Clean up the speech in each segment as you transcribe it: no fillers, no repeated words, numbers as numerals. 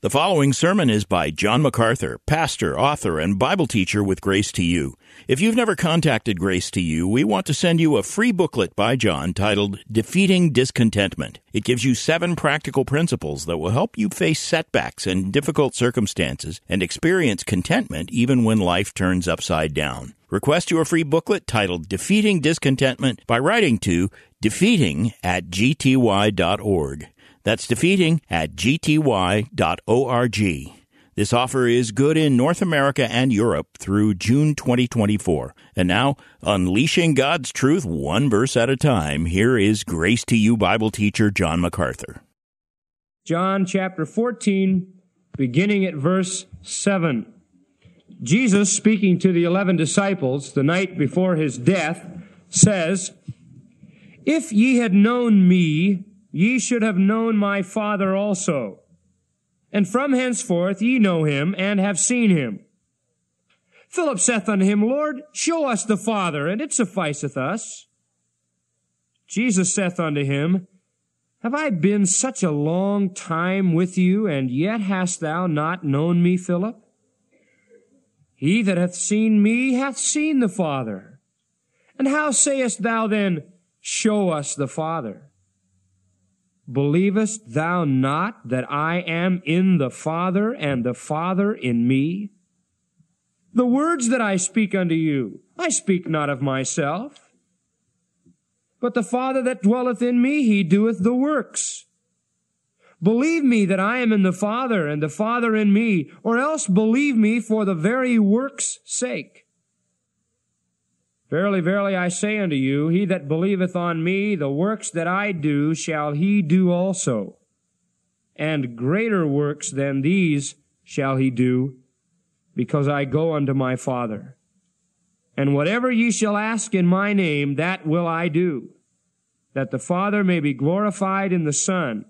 The following sermon is by John MacArthur, pastor, author, and Bible teacher with Grace to You. If you've never contacted Grace to You, we want to send you a free booklet by John titled Defeating Discontentment. It gives you 7 practical principles that will help you face setbacks and difficult circumstances and experience contentment even when life turns upside down. Request your free booklet titled Defeating Discontentment by writing to defeating@gty.org. That's defeating@gty.org. This offer is good in North America and Europe through June 2024. And now, unleashing God's truth one verse at a time, here is Grace to You Bible teacher John MacArthur. John chapter 14, beginning at verse 7. Jesus, speaking to the 11 disciples the night before his death, says, "If ye had known me, ye should have known my Father also. And from henceforth ye know him, and have seen him." Philip saith unto him, "Lord, show us the Father, and it sufficeth us." Jesus saith unto him, "Have I been such a long time with you, and yet hast thou not known me, Philip? He that hath seen me hath seen the Father. And how sayest thou then, Show us the Father? Believest thou not that I am in the Father, and the Father in me? The words that I speak unto you, I speak not of myself, but the Father that dwelleth in me, he doeth the works. Believe me that I am in the Father, and the Father in me, or else believe me for the very works' sake. Verily, verily, I say unto you, he that believeth on me, the works that I do shall he do also. And greater works than these shall he do, because I go unto my Father. And whatever ye shall ask in my name, that will I do, that the Father may be glorified in the Son.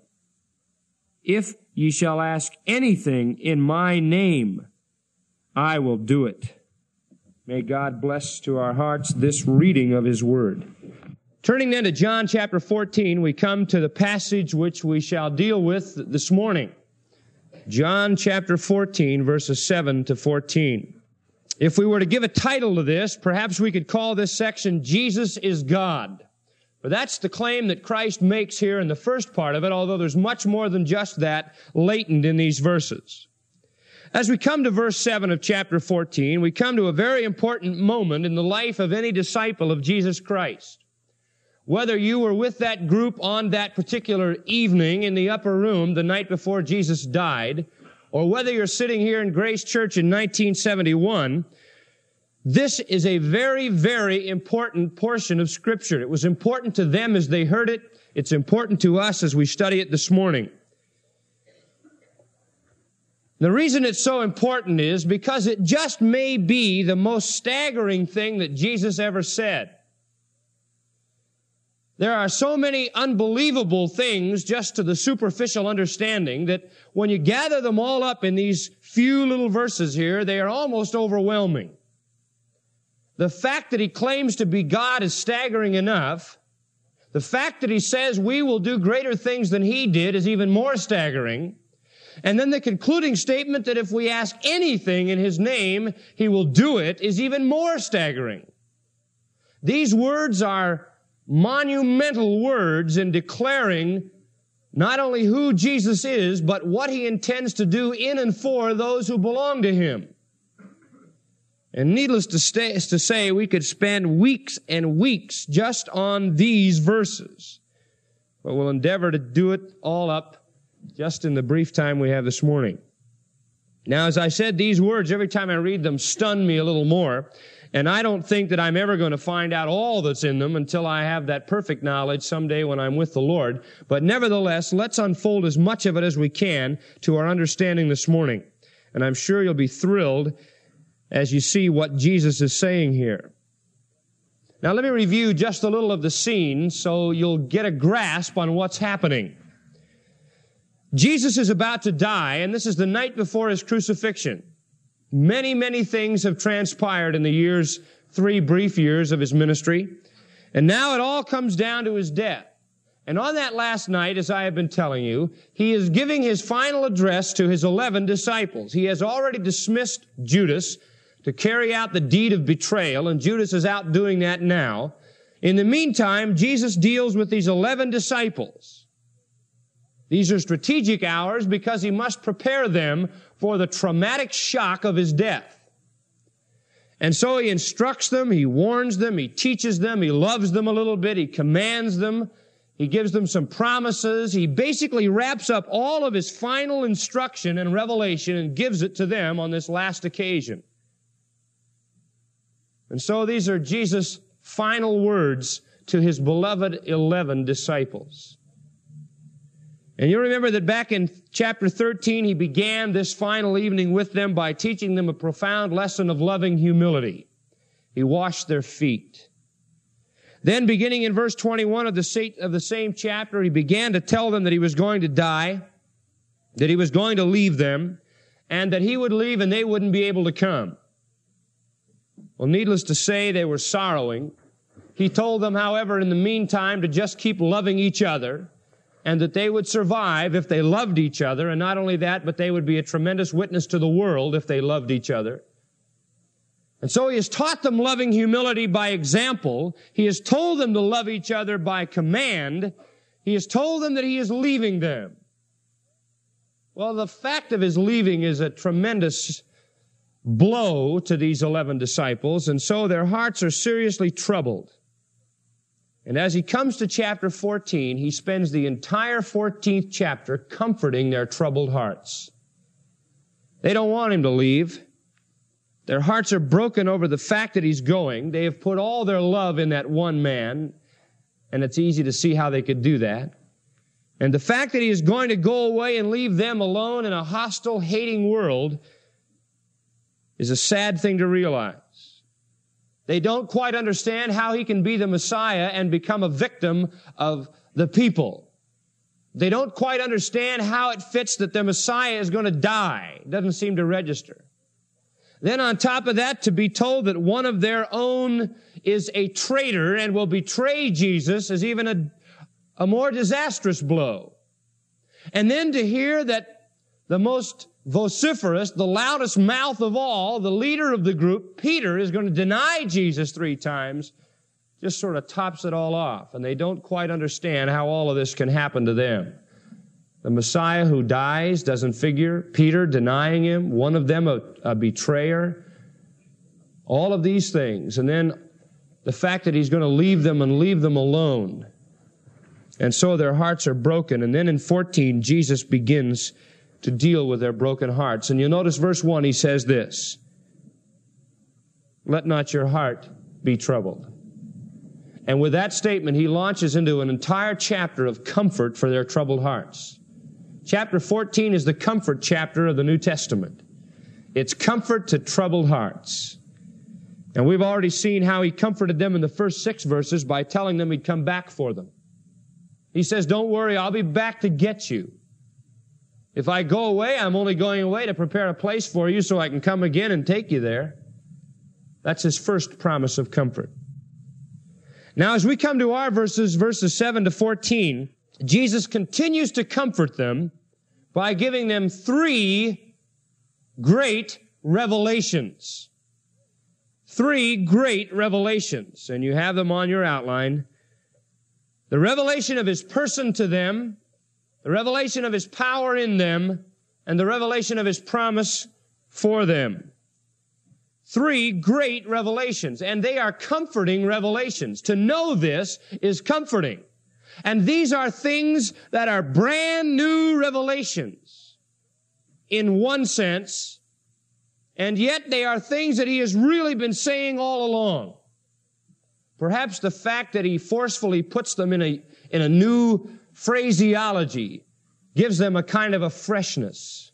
If ye shall ask anything in my name, I will do it." May God bless to our hearts this reading of his word. Turning then to John chapter 14, we come to the passage which we shall deal with this morning. John chapter 14, verses 7 to 14. If we were to give a title to this, perhaps we could call this section, Jesus is God. For that's the claim that Christ makes here in the first part of it, although there's much more than just that latent in these verses. As we come to verse 7 of chapter 14, we come to a very important moment in the life of any disciple of Jesus Christ. Whether you were with that group on that particular evening in the upper room the night before Jesus died, or whether you're sitting here in Grace Church in 1971, this is a very, very important portion of Scripture. It was important to them as they heard it. It's important to us as we study it this morning. The reason it's so important is because it just may be the most staggering thing that Jesus ever said. There are so many unbelievable things just to the superficial understanding that when you gather them all up in these few little verses here, they are almost overwhelming. The fact that he claims to be God is staggering enough. The fact that he says we will do greater things than he did is even more staggering. And then the concluding statement that if we ask anything in his name, he will do it is even more staggering. These words are monumental words in declaring not only who Jesus is, but what he intends to do in and for those who belong to him. And needless to say, we could spend weeks and weeks just on these verses. But we'll endeavor to do it all up just in the brief time we have this morning. Now, as I said, these words, every time I read them, stun me a little more. And I don't think that I'm ever going to find out all that's in them until I have that perfect knowledge someday when I'm with the Lord. But nevertheless, let's unfold as much of it as we can to our understanding this morning. And I'm sure you'll be thrilled as you see what Jesus is saying here. Now, let me review just a little of the scene so you'll get a grasp on what's happening. Jesus is about to die, and this is the night before his crucifixion. Many, many things have transpired in the 3 brief years of his ministry, and now it all comes down to his death. And on that last night, as I have been telling you, he is giving his final address to his 11 disciples. He has already dismissed Judas to carry out the deed of betrayal, and Judas is out doing that now. In the meantime, Jesus deals with these 11 disciples. These are strategic hours because he must prepare them for the traumatic shock of his death. And so he instructs them, he warns them, he teaches them, he loves them a little bit, he commands them, he gives them some promises. He basically wraps up all of his final instruction and revelation and gives it to them on this last occasion. And so these are Jesus' final words to his beloved 11 disciples. And you remember that back in chapter 13, he began this final evening with them by teaching them a profound lesson of loving humility. He washed their feet. Then beginning in verse 21 of the same chapter, he began to tell them that he was going to die, that he was going to leave them, and that he would leave and they wouldn't be able to come. Well, needless to say, they were sorrowing. He told them, however, in the meantime, to just keep loving each other, and that they would survive if they loved each other, and not only that, but they would be a tremendous witness to the world if they loved each other. And so he has taught them loving humility by example. He has told them to love each other by command. He has told them that he is leaving them. Well, the fact of his leaving is a tremendous blow to these 11 disciples, and so their hearts are seriously troubled. And as he comes to chapter 14, he spends the entire 14th chapter comforting their troubled hearts. They don't want him to leave. Their hearts are broken over the fact that he's going. They have put all their love in that one man, and it's easy to see how they could do that. And the fact that he is going to go away and leave them alone in a hostile, hating world is a sad thing to realize. They don't quite understand how he can be the Messiah and become a victim of the people. They don't quite understand how it fits that the Messiah is going to die. It doesn't seem to register. Then on top of that, to be told that one of their own is a traitor and will betray Jesus is even a more disastrous blow. And then to hear that the most vociferous, the loudest mouth of all, the leader of the group, Peter, is going to deny Jesus 3 times, just sort of tops it all off. And they don't quite understand how all of this can happen to them. The Messiah who dies doesn't figure. Peter denying him, one of them a betrayer. All of these things. And then the fact that he's going to leave them and leave them alone. And so their hearts are broken. And then in 14, Jesus begins to deal with their broken hearts. And you'll notice verse 1, he says this, "Let not your heart be troubled." And with that statement, he launches into an entire chapter of comfort for their troubled hearts. Chapter 14 is the comfort chapter of the New Testament. It's comfort to troubled hearts. And we've already seen how he comforted them in the first 6 verses by telling them he'd come back for them. He says, "Don't worry, I'll be back to get you. If I go away, I'm only going away to prepare a place for you so I can come again and take you there." That's his first promise of comfort. Now, as we come to our verses 7 to 14, Jesus continues to comfort them by giving them 3 great revelations. 3 great revelations, and you have them on your outline. The revelation of his person to them, the revelation of his power in them, and the revelation of his promise for them. 3 great revelations, and they are comforting revelations. To know this is comforting. And these are things that are brand new revelations in one sense, and yet they are things that he has really been saying all along. Perhaps the fact that he forcefully puts them in a new phraseology gives them a kind of a freshness.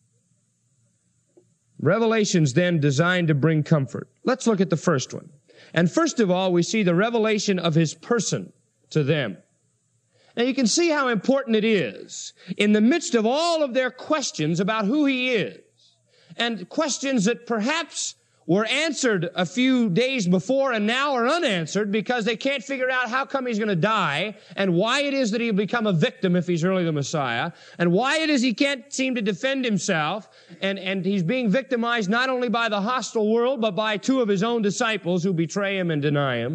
Revelations then designed to bring comfort. Let's look at the first one. And first of all, we see the revelation of his person to them. Now you can see how important it is in the midst of all of their questions about who he is, and questions that perhaps were answered a few days before and now are unanswered because they can't figure out how come he's going to die and why it is that he'll become a victim if he's really the Messiah and why it is he can't seem to defend himself and he's being victimized not only by the hostile world but by two of his own disciples who betray him and deny him.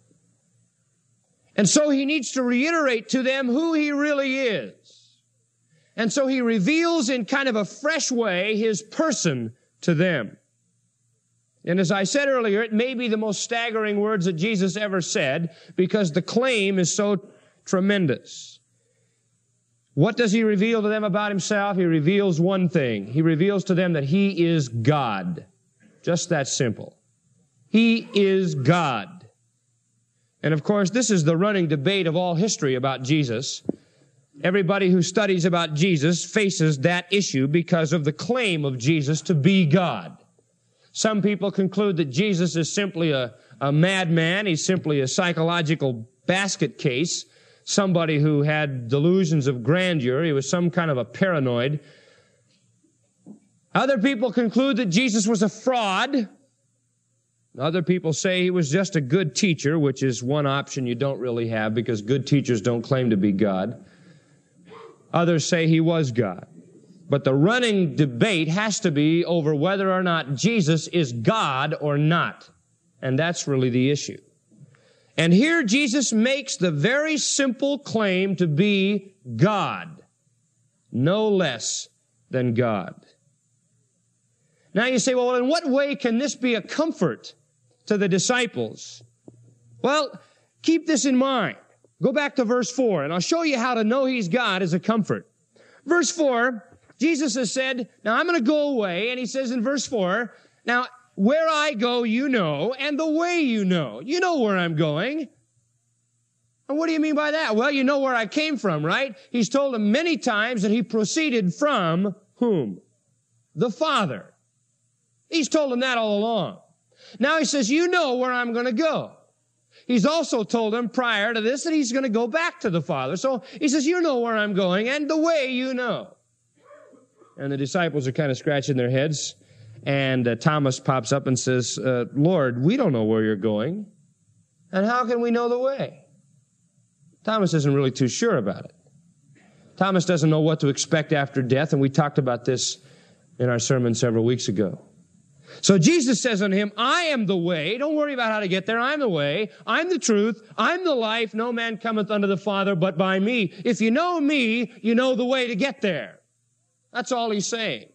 And so he needs to reiterate to them who he really is. And so he reveals in kind of a fresh way his person to them. And as I said earlier, it may be the most staggering words that Jesus ever said because the claim is so tremendous. What does he reveal to them about himself? He reveals one thing. He reveals to them that he is God. Just that simple. He is God. And of course, this is the running debate of all history about Jesus. Everybody who studies about Jesus faces that issue because of the claim of Jesus to be God. Some people conclude that Jesus is simply a madman. He's simply a psychological basket case, somebody who had delusions of grandeur. He was some kind of a paranoid. Other people conclude that Jesus was a fraud. Other people say he was just a good teacher, which is one option you don't really have because good teachers don't claim to be God. Others say he was God. But the running debate has to be over whether or not Jesus is God or not. And that's really the issue. And here Jesus makes the very simple claim to be God, no less than God. Now you say, well, in what way can this be a comfort to the disciples? Well, keep this in mind. Go back to verse 4, and I'll show you how to know he's God as a comfort. Verse 4, Jesus has said, now I'm going to go away, and he says in verse 4, now where I go you know, and the way you know. You know where I'm going. And what do you mean by that? Well, you know where I came from, right? He's told them many times that he proceeded from whom? The Father. He's told them that all along. Now he says, you know where I'm going to go. He's also told them prior to this that he's going to go back to the Father. So he says, you know where I'm going and the way you know. And the disciples are kind of scratching their heads. And Thomas pops up and says, Lord, we don't know where you're going. And how can we know the way? Thomas isn't really too sure about it. Thomas doesn't know what to expect after death. And we talked about this in our sermon several weeks ago. So Jesus says unto him, I am the way. Don't worry about how to get there. I'm the way. I'm the truth. I'm the life. No man cometh unto the Father but by me. If you know me, you know the way to get there. That's all he's saying.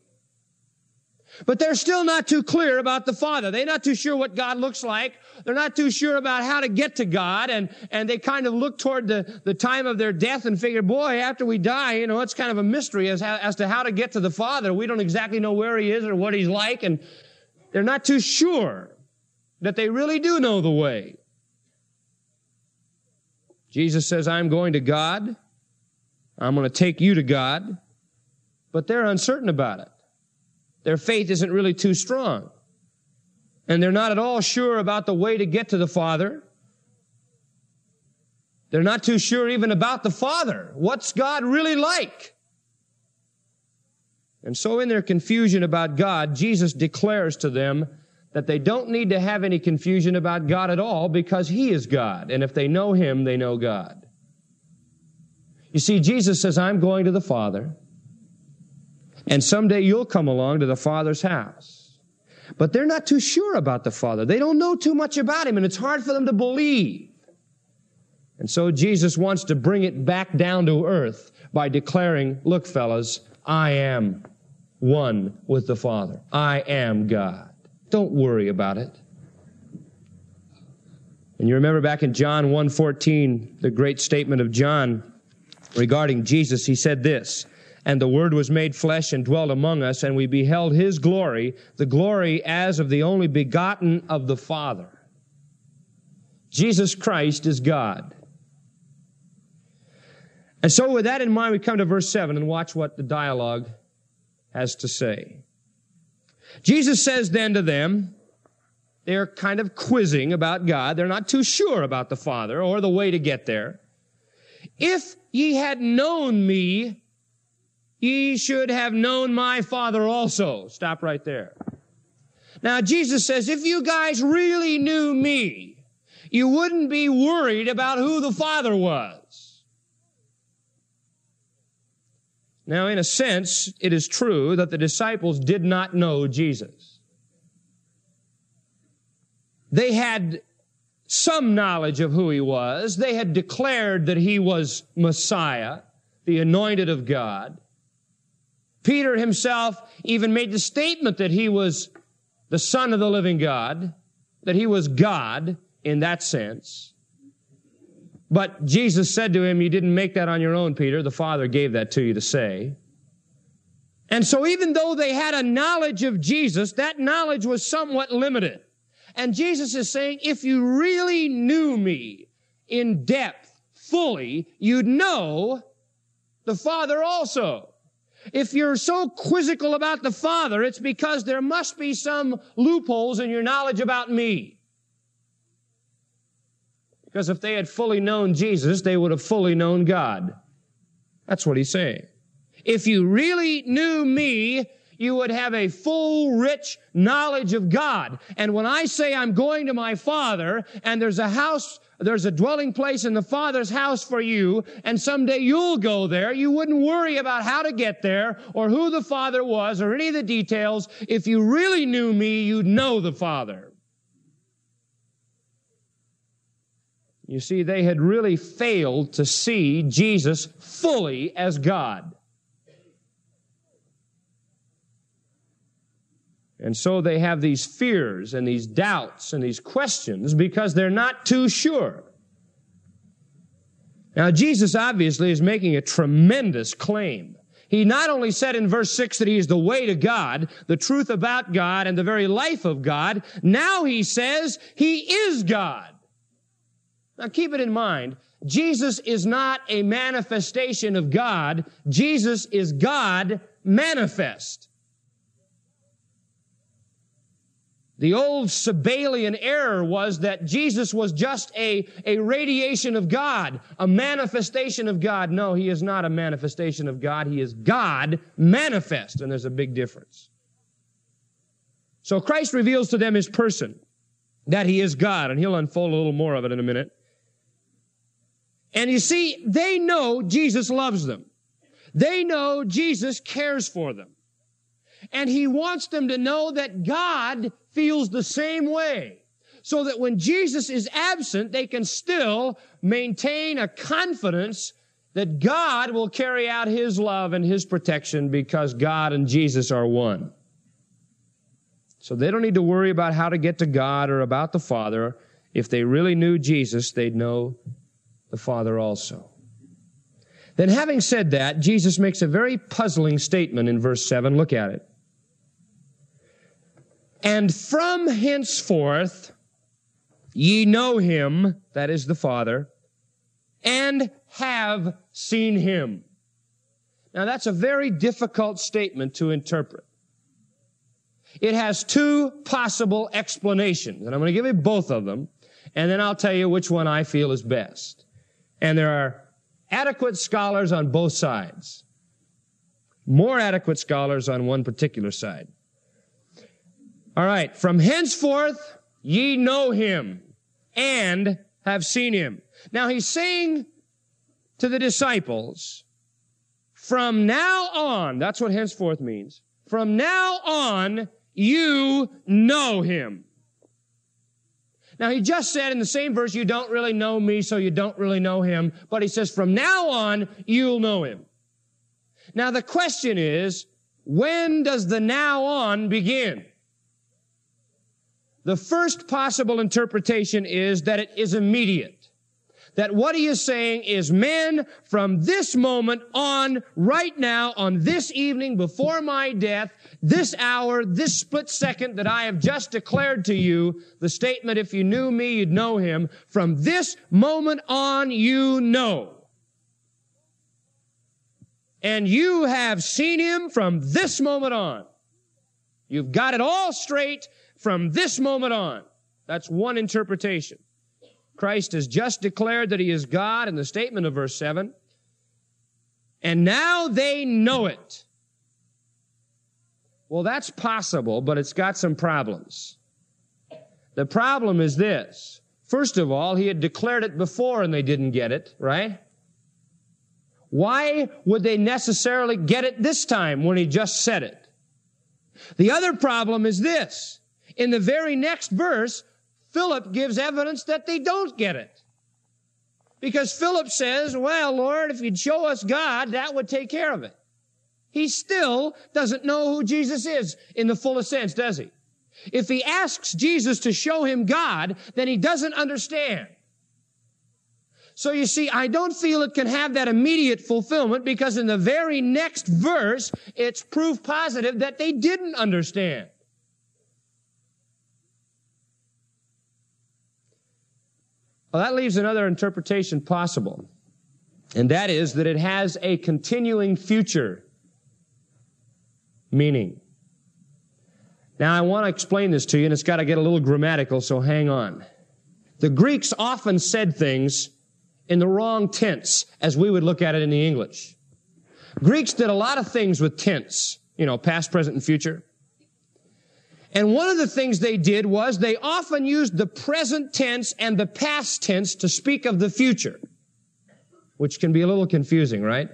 But they're still not too clear about the Father. They're not too sure what God looks like. They're not too sure about how to get to God. And they kind of look toward the time of their death and figure, boy, after we die, it's kind of a mystery as to how to get to the Father. We don't exactly know where he is or what he's like. And they're not too sure that they really do know the way. Jesus says, I'm going to God. I'm going to take you to God. But they're uncertain about it. Their faith isn't really too strong. And they're not at all sure about the way to get to the Father. They're not too sure even about the Father. What's God really like? And so in their confusion about God, Jesus declares to them that they don't need to have any confusion about God at all because he is God. And if they know him, they know God. You see, Jesus says, I'm going to the Father. And someday you'll come along to the Father's house. But they're not too sure about the Father. They don't know too much about him, and it's hard for them to believe. And so Jesus wants to bring it back down to earth by declaring, look, fellas, I am one with the Father. I am God. Don't worry about it. And you remember back in John 1:14, the great statement of John regarding Jesus, he said this, and the Word was made flesh and dwelt among us, and we beheld his glory, the glory as of the only begotten of the Father. Jesus Christ is God. And so with that in mind, we come to verse 7 and watch what the dialogue has to say. Jesus says then to them, they're kind of quizzing about God. They're not too sure about the Father or the way to get there. If ye had known me, ye should have known my Father also. Stop right there. Now, Jesus says, if you guys really knew me, you wouldn't be worried about who the Father was. Now, in a sense, it is true that the disciples did not know Jesus. They had some knowledge of who he was. They had declared that he was Messiah, the anointed of God. Peter himself even made the statement that he was the Son of the living God, that he was God in that sense. But Jesus said to him, you didn't make that on your own, Peter. The Father gave that to you to say. And so even though they had a knowledge of Jesus, that knowledge was somewhat limited. And Jesus is saying, if you really knew me in depth, fully, you'd know the Father also. If you're so quizzical about the Father, it's because there must be some loopholes in your knowledge about me. Because if they had fully known Jesus, they would have fully known God. That's what he's saying. If you really knew me, you would have a full, rich knowledge of God. And when I say I'm going to my Father, and there's a dwelling place in the Father's house for you, and someday you'll go there, you wouldn't worry about how to get there, or who the Father was, or any of the details. If you really knew me, you'd know the Father. You see, they had really failed to see Jesus fully as God. And so they have these fears and these doubts and these questions because they're not too sure. Now, Jesus obviously is making a tremendous claim. He not only said in verse 6 that he is the way to God, the truth about God, and the very life of God. Now he says he is God. Now keep it in mind, Jesus is not a manifestation of God. Jesus is God manifest. The old Sabellian error was that Jesus was just a radiation of God, a manifestation of God. No, he is not a manifestation of God. He is God manifest, and there's a big difference. So Christ reveals to them his person, that he is God, and he'll unfold a little more of it in a minute. And you see, they know Jesus loves them. They know Jesus cares for them. And he wants them to know that God feels the same way, so that when Jesus is absent, they can still maintain a confidence that God will carry out his love and his protection because God and Jesus are one. So they don't need to worry about how to get to God or about the Father. If they really knew Jesus, they'd know the Father also. Then having said that, Jesus makes a very puzzling statement in verse 7. Look at it. And from henceforth ye know him, that is the Father, and have seen him. Now that's a very difficult statement to interpret. It has two possible explanations, and I'm going to give you both of them, and then I'll tell you which one I feel is best. And there are adequate scholars on both sides. More adequate scholars on one particular side. All right, from henceforth ye know him and have seen him. Now he's saying to the disciples, from now on, that's what henceforth means, from now on you know him. Now he just said in the same verse, you don't really know me, so you don't really know him. But he says, from now on you'll know him. Now the question is, when does the now on begin? The first possible interpretation is that it is immediate. That what he is saying is, men, from this moment on, right now, on this evening, before my death, this hour, this split second that I have just declared to you, the statement, if you knew me, you'd know him, from this moment on, you know. And you have seen him from this moment on. You've got it all straight from this moment on. That's one interpretation. Christ has just declared that he is God in the statement of verse 7. And now they know it. Well, that's possible, but it's got some problems. The problem is this. First of all, he had declared it before and they didn't get it, right? Why would they necessarily get it this time when he just said it? The other problem is this. In the very next verse, Philip gives evidence that they don't get it. Because Philip says, well, Lord, if you'd show us God, that would take care of it. He still doesn't know who Jesus is in the fullest sense, does he? If he asks Jesus to show him God, then he doesn't understand. So you see, I don't feel it can have that immediate fulfillment because in the very next verse, it's proof positive that they didn't understand. Well, that leaves another interpretation possible, and that is that it has a continuing future meaning. Now, I want to explain this to you, and it's got to get a little grammatical, so hang on. The Greeks often said things in the wrong tense, as we would look at it in the English. Greeks did a lot of things with tense, past, present, and future. And one of the things they did was they often used the present tense and the past tense to speak of the future, which can be a little confusing, right?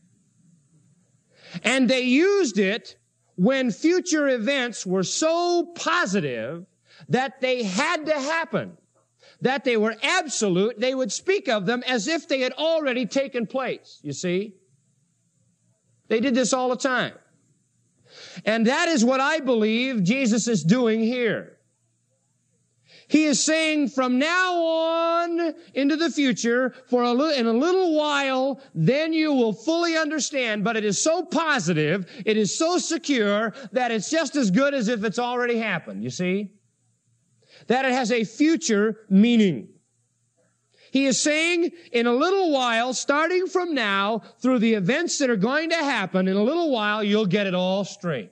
And they used it when future events were so positive that they had to happen, that they were absolute, they would speak of them as if they had already taken place, you see? They did this all the time. And that is what I believe Jesus is doing here. He is saying from now on into the future, in a little while, then you will fully understand. But it is so positive, it is so secure, that it's just as good as if it's already happened, you see? That it has a future meaning. He is saying, in a little while, starting from now, through the events that are going to happen, in a little while, you'll get it all straight.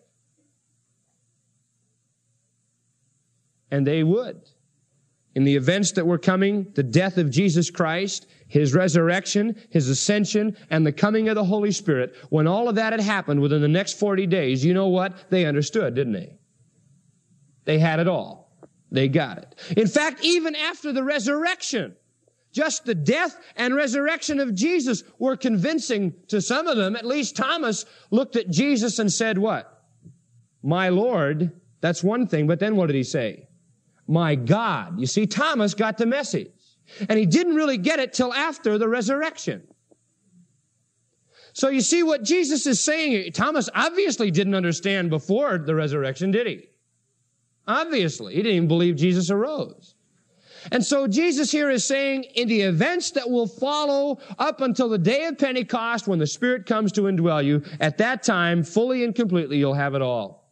And they would. In the events that were coming, the death of Jesus Christ, His resurrection, His ascension, and the coming of the Holy Spirit, when all of that had happened within the next 40 days, you know what? They understood, didn't they? They had it all. They got it. In fact, even after the resurrection, just the death and resurrection of Jesus were convincing to some of them. At least Thomas looked at Jesus and said, what? My Lord. That's one thing, but then what did he say? My God. You see, Thomas got the message. And he didn't really get it till after the resurrection. So you see what Jesus is saying. Thomas obviously didn't understand before the resurrection, did he? Obviously. He didn't even believe Jesus arose. And so Jesus here is saying, in the events that will follow up until the day of Pentecost, when the Spirit comes to indwell you, at that time, fully and completely, you'll have it all.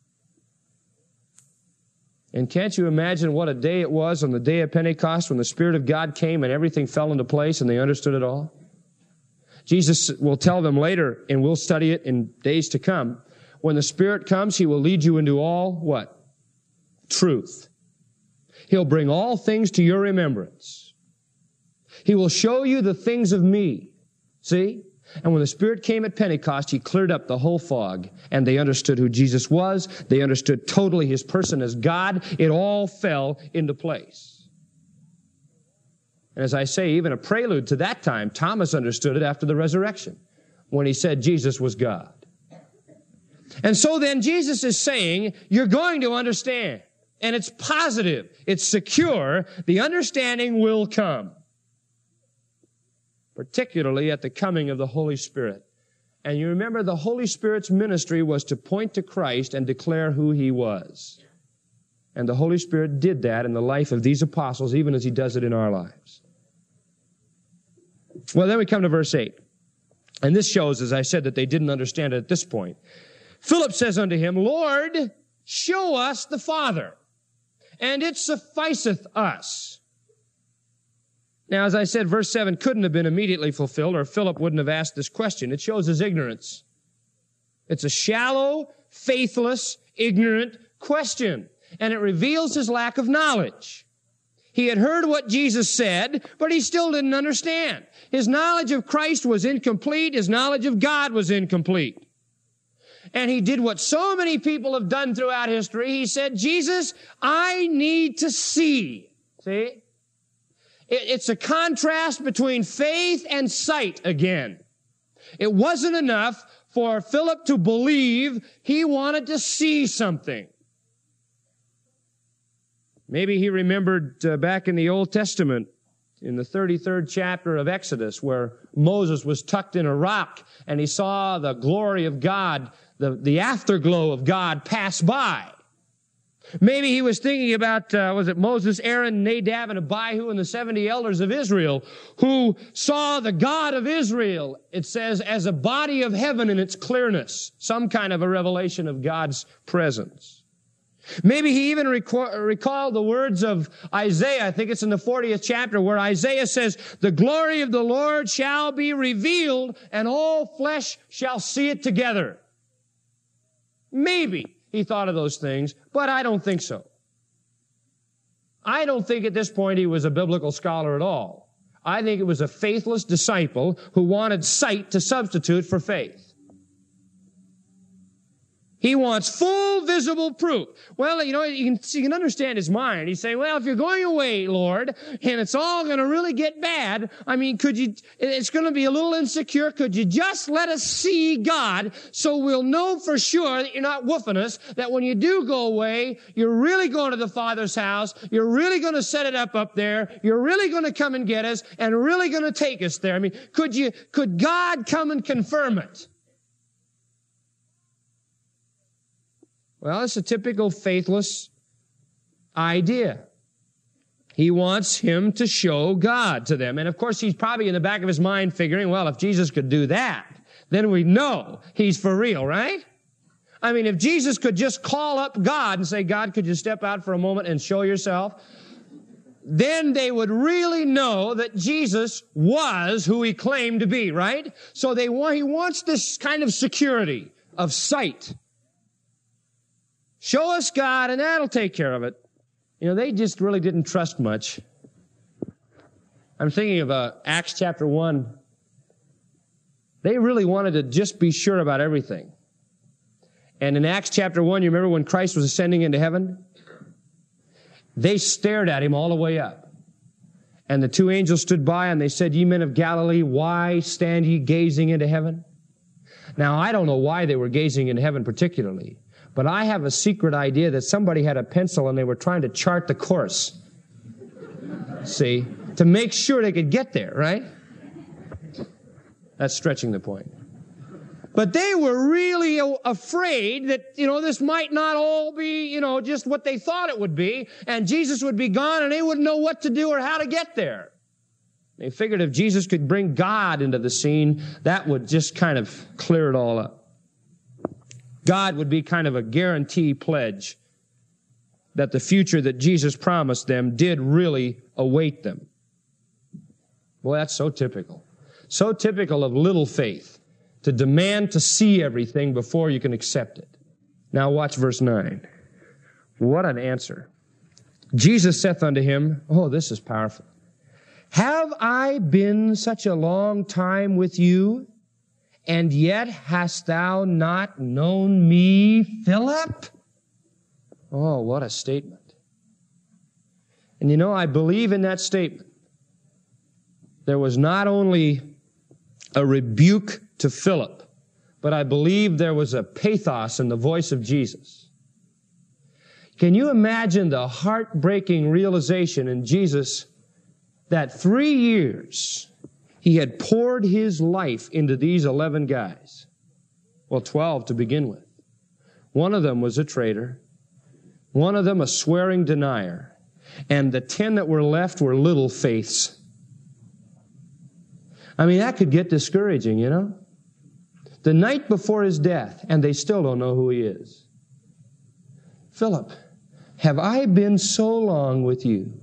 And can't you imagine what a day it was on the day of Pentecost when the Spirit of God came and everything fell into place and they understood it all? Jesus will tell them later, and we'll study it in days to come, when the Spirit comes, He will lead you into all, what? Truth. He'll bring all things to your remembrance. He will show you the things of me. See? And when the Spirit came at Pentecost, He cleared up the whole fog, and they understood who Jesus was. They understood totally His person as God. It all fell into place. And as I say, even a prelude to that time, Thomas understood it after the resurrection, when he said Jesus was God. And so then Jesus is saying, you're going to understand. And it's positive. It's secure. The understanding will come. Particularly at the coming of the Holy Spirit. And you remember the Holy Spirit's ministry was to point to Christ and declare who He was. And the Holy Spirit did that in the life of these apostles, even as He does it in our lives. Well, then we come to verse 8. And this shows, as I said, that they didn't understand it at this point. Philip says unto Him, Lord, show us the Father, and it sufficeth us. Now, as I said, verse 7 couldn't have been immediately fulfilled, or Philip wouldn't have asked this question. It shows his ignorance. It's a shallow, faithless, ignorant question, and it reveals his lack of knowledge. He had heard what Jesus said, but he still didn't understand. His knowledge of Christ was incomplete. His knowledge of God was incomplete. And he did what so many people have done throughout history. He said, Jesus, I need to see. See? It's a contrast between faith and sight again. It wasn't enough for Philip to believe. He wanted to see something. Maybe he remembered back in the Old Testament, in the 33rd chapter of Exodus, where Moses was tucked in a rock and he saw the glory of God, the afterglow of God pass by. Maybe he was thinking about, was it Moses, Aaron, Nadab, and Abihu, and the 70 elders of Israel, who saw the God of Israel, it says, as a body of heaven in its clearness, some kind of a revelation of God's presence. Maybe he even recalled the words of Isaiah, I think it's in the 40th chapter, where Isaiah says, the glory of the Lord shall be revealed, and all flesh shall see it together. Maybe he thought of those things, but I don't think so. I don't think at this point he was a biblical scholar at all. I think it was a faithless disciple who wanted sight to substitute for faith. He wants full visible proof. Well, you can understand his mind. He's saying, well, if you're going away, Lord, and it's all going to really get bad, it's going to be a little insecure. Could you just let us see God so we'll know for sure that you're not woofing us, that when you do go away, you're really going to the Father's house, you're really going to set it up there, you're really going to come and get us, and really going to take us there. Could God come and confirm it? Well, it's a typical faithless idea. He wants him to show God to them. And of course, he's probably in the back of his mind figuring, well, if Jesus could do that, then we know he's for real, right? If Jesus could just call up God and say, God, could you step out for a moment and show yourself? Then they would really know that Jesus was who he claimed to be, right? So he wants this kind of security of sight. Show us God, and that'll take care of it. They just really didn't trust much. I'm thinking of Acts chapter 1. They really wanted to just be sure about everything. And in Acts chapter 1, you remember when Christ was ascending into heaven? They stared at him all the way up. And the two angels stood by, and they said, Ye men of Galilee, why stand ye gazing into heaven? Now, I don't know why they were gazing into heaven particularly. But I have a secret idea that somebody had a pencil and they were trying to chart the course. See? To make sure they could get there, right? That's stretching the point. But they were really afraid that, this might not all be, just what they thought it would be, and Jesus would be gone and they wouldn't know what to do or how to get there. They figured if Jesus could bring God into the scene, that would just kind of clear it all up. God would be kind of a guarantee pledge that the future that Jesus promised them did really await them. Boy, that's so typical. So typical of little faith, to demand to see everything before you can accept it. Now watch verse 9. What an answer. Jesus saith unto him, oh, this is powerful. Have I been such a long time with you, and yet hast thou not known me, Philip? Oh, what a statement. And I believe in that statement. There was not only a rebuke to Philip, but I believe there was a pathos in the voice of Jesus. Can you imagine the heartbreaking realization in Jesus that 3 years he had poured his life into these 11 guys. Well, 12 to begin with. One of them was a traitor. One of them a swearing denier. And the 10 that were left were little faiths. That could get discouraging, The night before his death, and they still don't know who he is. Philip, have I been so long with you,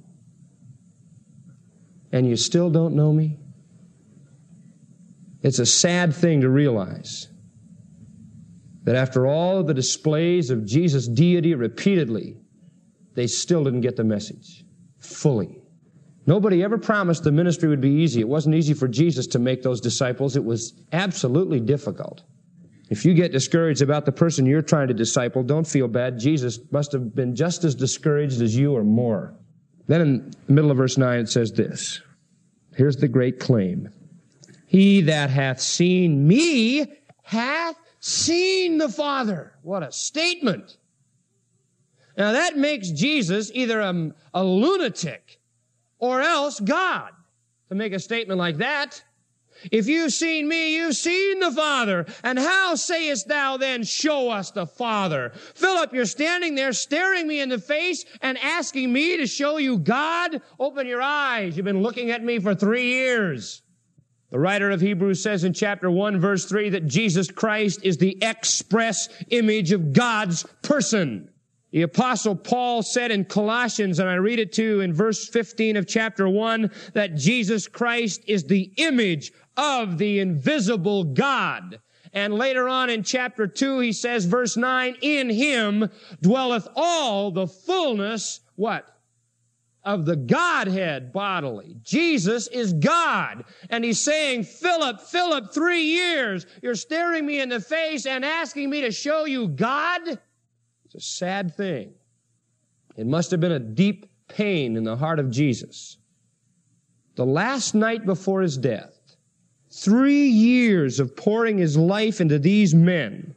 and you still don't know me? It's a sad thing to realize that after all the displays of Jesus' deity repeatedly, they still didn't get the message fully. Nobody ever promised the ministry would be easy. It wasn't easy for Jesus to make those disciples. It was absolutely difficult. If you get discouraged about the person you're trying to disciple, don't feel bad. Jesus must have been just as discouraged as you or more. Then in the middle of verse 9 it says this. Here's the great claim. He that hath seen me hath seen the Father. What a statement. Now that makes Jesus either a lunatic or else God to make a statement like that. If you've seen me, you've seen the Father. And how sayest thou then, show us the Father? Philip, you're standing there staring me in the face and asking me to show you God? Open your eyes. You've been looking at me for 3 years. The writer of Hebrews says in chapter 1, verse 3, that Jesus Christ is the express image of God's person. The Apostle Paul said in Colossians, and I read it to you in verse 15 of chapter 1, that Jesus Christ is the image of the invisible God. And later on in chapter 2, he says, verse 9, in him dwelleth all the fullness, what? Of the Godhead bodily. Jesus is God. And he's saying, Philip, 3 years, you're staring me in the face and asking me to show you God? It's a sad thing. It must have been a deep pain in the heart of Jesus. The last night before his death, 3 years of pouring his life into these men,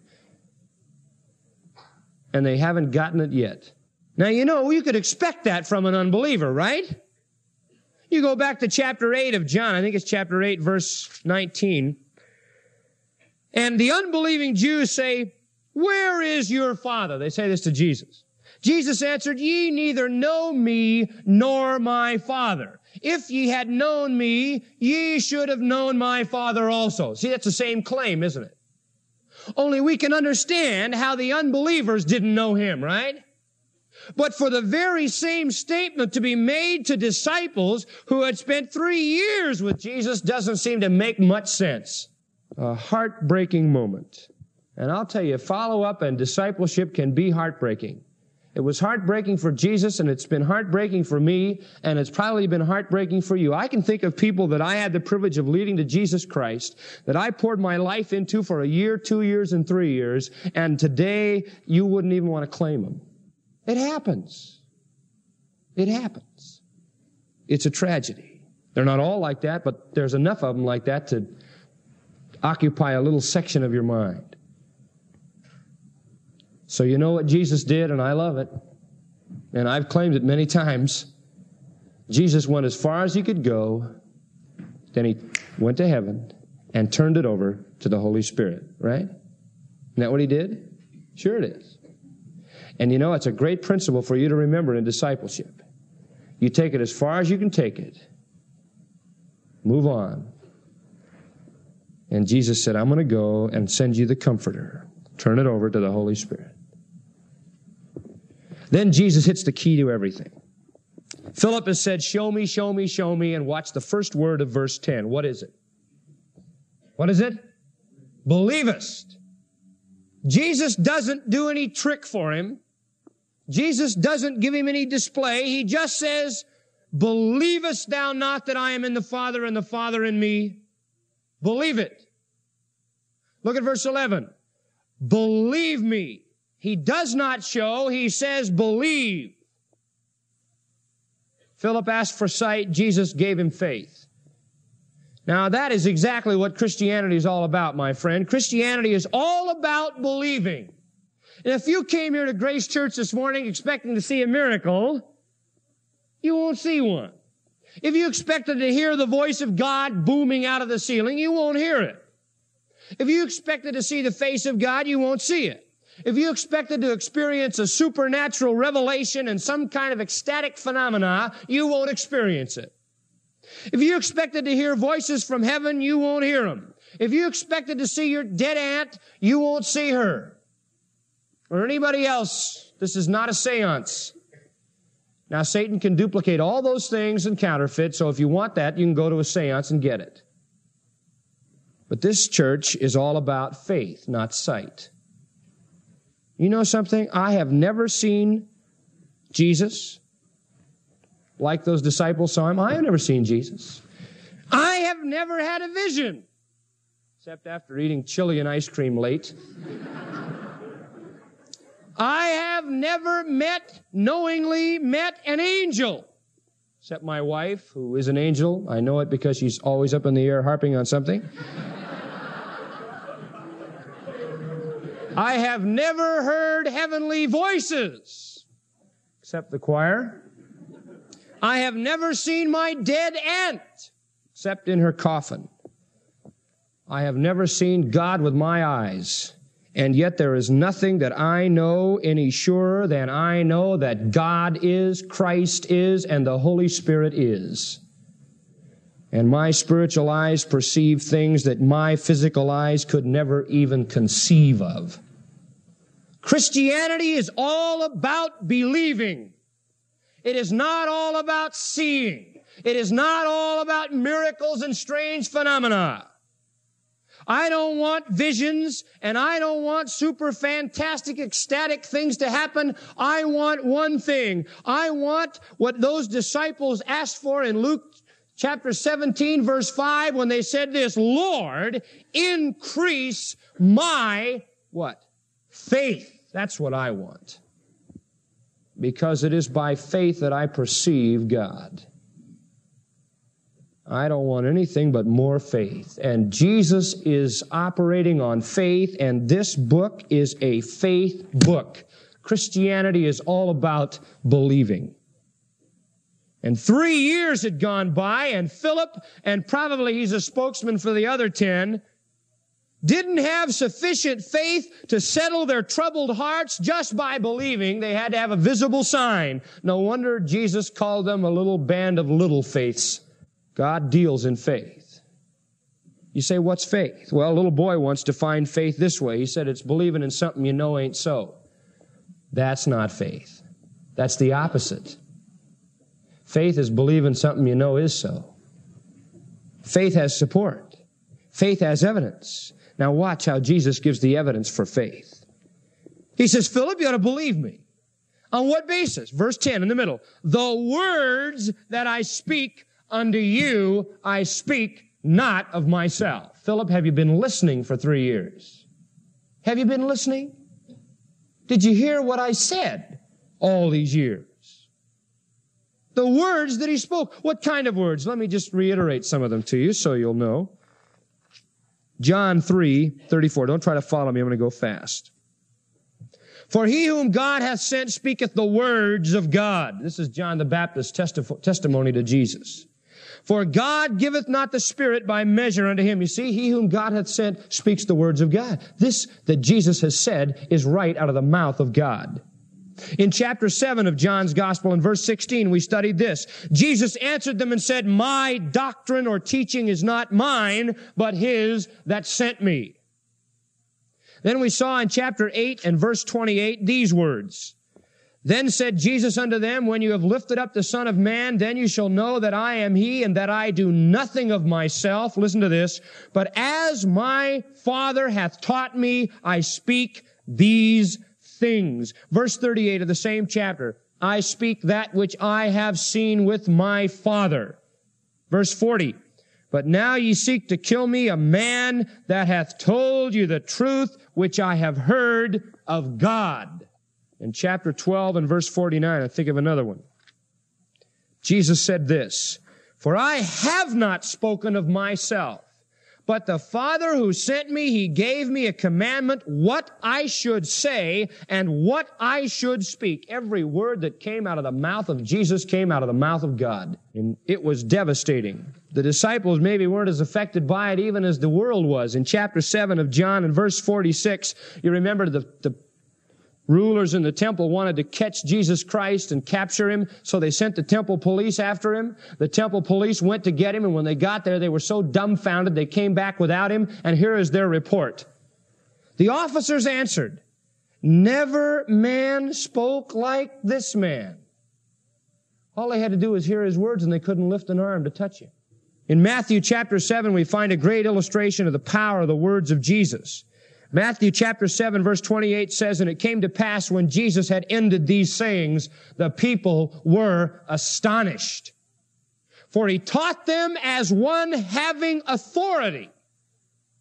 and they haven't gotten it yet. Now, you could expect that from an unbeliever, right? You go back to chapter 8 of John, I think it's chapter 8, verse 19, and the unbelieving Jews say, where is your Father? They say this to Jesus. Jesus answered, ye neither know me nor my Father. If ye had known me, ye should have known my Father also. See, that's the same claim, isn't it? Only we can understand how the unbelievers didn't know him, right? But for the very same statement to be made to disciples who had spent 3 years with Jesus doesn't seem to make much sense. A heartbreaking moment. And I'll tell you, follow-up and discipleship can be heartbreaking. It was heartbreaking for Jesus, and it's been heartbreaking for me, and it's probably been heartbreaking for you. I can think of people that I had the privilege of leading to Jesus Christ, that I poured my life into for 1 year, 2 years, and 3 years, and today you wouldn't even want to claim them. It happens. It happens. It's a tragedy. They're not all like that, but there's enough of them like that to occupy a little section of your mind. So you know what Jesus did, and I love it, and I've claimed it many times. Jesus went as far as he could go, then he went to heaven and turned it over to the Holy Spirit, right? Isn't that what he did? Sure it is. And it's a great principle for you to remember in discipleship. You take it as far as you can take it. Move on. And Jesus said, I'm going to go and send you the Comforter. Turn it over to the Holy Spirit. Then Jesus hits the key to everything. Philip has said, show me, show me, show me, and watch the first word of verse 10. What is it? What is it? Believest. Jesus doesn't do any trick for him. Jesus doesn't give him any display. He just says, believest thou not that I am in the Father and the Father in me? Believe it. Look at verse 11. Believe me. He does not show, he says believe. Philip asked for sight, Jesus gave him faith. Now that is exactly what Christianity is all about, my friend. Christianity is all about believing. And if you came here to Grace Church this morning expecting to see a miracle, you won't see one. If you expected to hear the voice of God booming out of the ceiling, you won't hear it. If you expected to see the face of God, you won't see it. If you expected to experience a supernatural revelation and some kind of ecstatic phenomena, you won't experience it. If you expected to hear voices from heaven, you won't hear them. If you expected to see your dead aunt, you won't see her. Or anybody else. This is not a seance. Now, Satan can duplicate all those things and counterfeit, so if you want that, you can go to a seance and get it. But this church is all about faith, not sight. You know something? I have never seen Jesus like those disciples saw him. I have never seen Jesus. I have never had a vision except after eating chili and ice cream late. I have never knowingly met an angel, except my wife, who is an angel. I know it because she's always up in the air harping on something. I have never heard heavenly voices, except the choir. I have never seen my dead aunt, except in her coffin. I have never seen God with my eyes, and yet there is nothing that I know any surer than I know that God is, Christ is, and the Holy Spirit is. And my spiritual eyes perceive things that my physical eyes could never even conceive of. Christianity is all about believing. It is not all about seeing. It is not all about miracles and strange phenomena. I don't want visions, and I don't want super fantastic, ecstatic things to happen. I want one thing. I want what those disciples asked for in Luke chapter 17, verse 5, when they said this, Lord, increase my, what? Faith. That's what I want. Because it is by faith that I perceive God. I don't want anything but more faith. And Jesus is operating on faith, and this book is a faith book. Christianity is all about believing. And 3 years had gone by, and Philip, and probably he's a spokesman for the other 10, didn't have sufficient faith to settle their troubled hearts just by believing. They had to have a visible sign. No wonder Jesus called them a little band of little faiths. God deals in faith. You say, what's faith? Well, a little boy once defined faith this way. He said, it's believing in something you know ain't so. That's not faith. That's the opposite. Faith is believing something you know is so. Faith has support. Faith has evidence. Now watch how Jesus gives the evidence for faith. He says, Philip, you ought to believe me. On what basis? Verse 10 in the middle. The words that I speak unto you, I speak not of myself. Philip, have you been listening for 3 years? Have you been listening? Did you hear what I said all these years? The words that he spoke. What kind of words? Let me just reiterate some of them to you so you'll know. John 3:34. Don't try to follow me. I'm going to go fast. For he whom God hath sent speaketh the words of God. This is John the Baptist's testimony to Jesus. For God giveth not the Spirit by measure unto him. You see, he whom God hath sent speaks the words of God. This that Jesus has said is right out of the mouth of God. In chapter 7 of John's Gospel, in verse 16, we studied this. Jesus answered them and said, my doctrine or teaching is not mine, but his that sent me. Then we saw in chapter 8 and verse 28 these words. Then said Jesus unto them, when you have lifted up the Son of Man, then you shall know that I am he, and that I do nothing of myself. Listen to this. But as my Father hath taught me, I speak these things. Verse 38 of the same chapter. I speak that which I have seen with my Father. Verse 40. But now ye seek to kill me, a man that hath told you the truth which I have heard of God. In chapter 12 and verse 49, I think of another one. Jesus said this, for I have not spoken of myself, but the Father who sent me, he gave me a commandment what I should say and what I should speak. Every word that came out of the mouth of Jesus came out of the mouth of God. And it was devastating. The disciples maybe weren't as affected by it even as the world was. In chapter 7 of John and verse 46, you remember the rulers in the temple wanted to catch Jesus Christ and capture him, so they sent the temple police after him. The temple police went to get him, and when they got there, they were so dumbfounded they came back without him, and here is their report. The officers answered, never man spoke like this man. All they had to do was hear his words, and they couldn't lift an arm to touch him. In Matthew chapter 7, we find a great illustration of the power of the words of Jesus. Matthew chapter 7 verse 28 says, and it came to pass when Jesus had ended these sayings, the people were astonished. For he taught them as one having authority,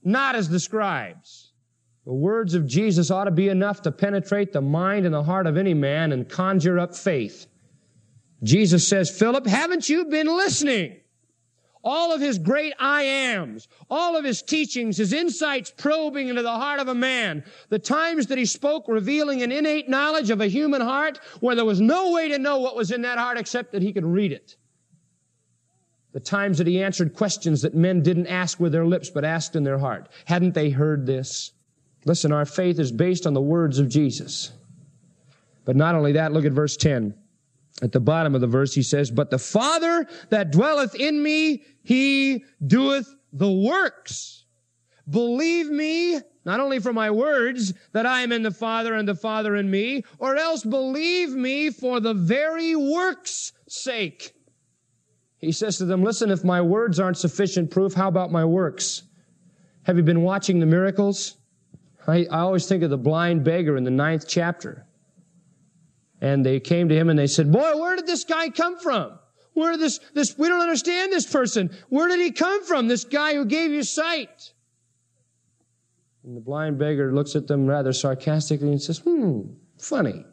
not as the scribes. The words of Jesus ought to be enough to penetrate the mind and the heart of any man and conjure up faith. Jesus says, Philip, haven't you been listening? All of his great I ams, all of his teachings, his insights probing into the heart of a man, the times that he spoke revealing an innate knowledge of a human heart where there was no way to know what was in that heart except that he could read it. The times that he answered questions that men didn't ask with their lips but asked in their heart. Hadn't they heard this? Listen, our faith is based on the words of Jesus. But not only that, look at verse 10. At the bottom of the verse, he says, but the Father that dwelleth in me, he doeth the works. Believe me, not only for my words, that I am in the Father and the Father in me, or else believe me for the very works' sake. He says to them, listen, if my words aren't sufficient proof, how about my works? Have you been watching the miracles? I always think of the blind beggar in the 9th chapter. And they came to him and they said, boy, where did this guy come from? We don't understand this person. Where did he come from, this guy who gave you sight? And the blind beggar looks at them rather sarcastically and says, funny.